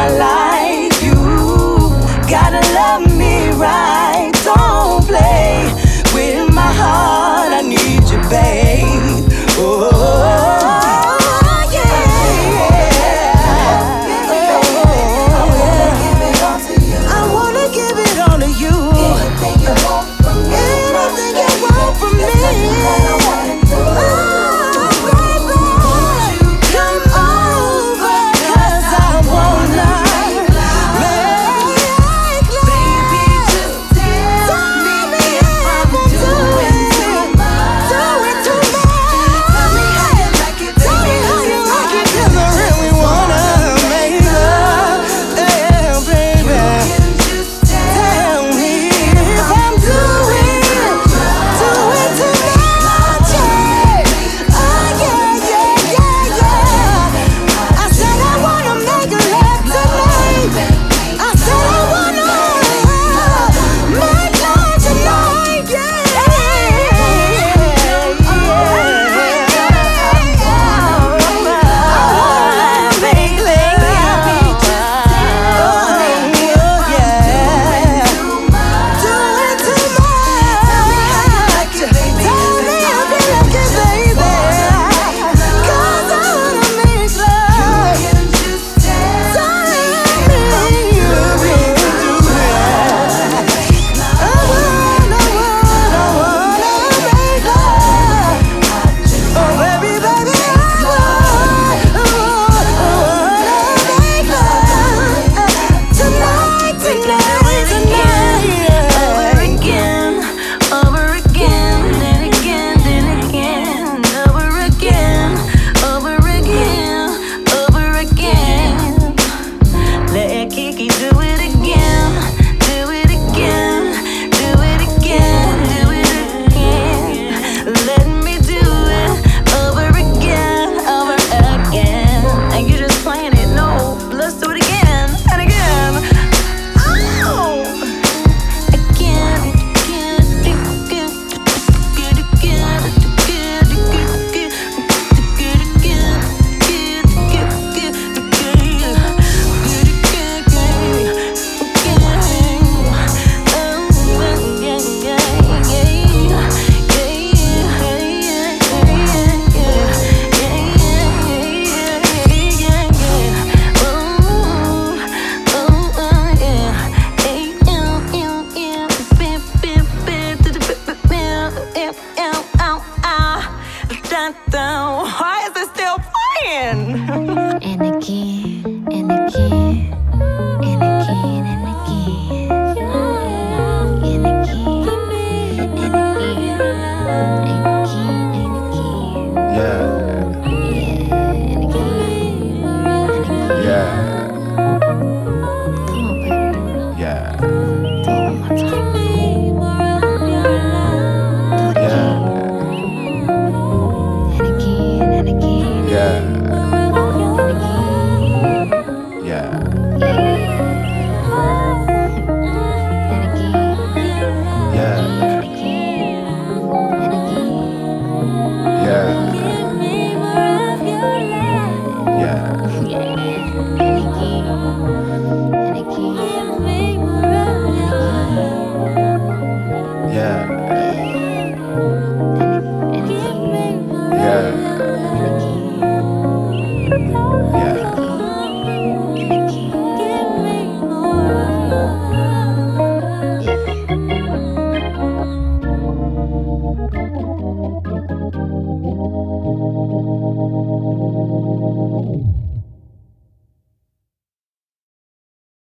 like you. Gotta love me right. Don't play with my heart. I need you, babe. Oh, yeah. I wanna give it all to you. Anything you want from me. Anything you want from me. Why is it still playing? And again, and again, and again, and again, and again, and again, and again. Yeah. And again, and again. Yeah. Come on, baby. Yeah. Do it one more time. Do it Yeah. again, and again, Yeah. and again. Yeah. And again, Yeah. and again, and again. Yeah.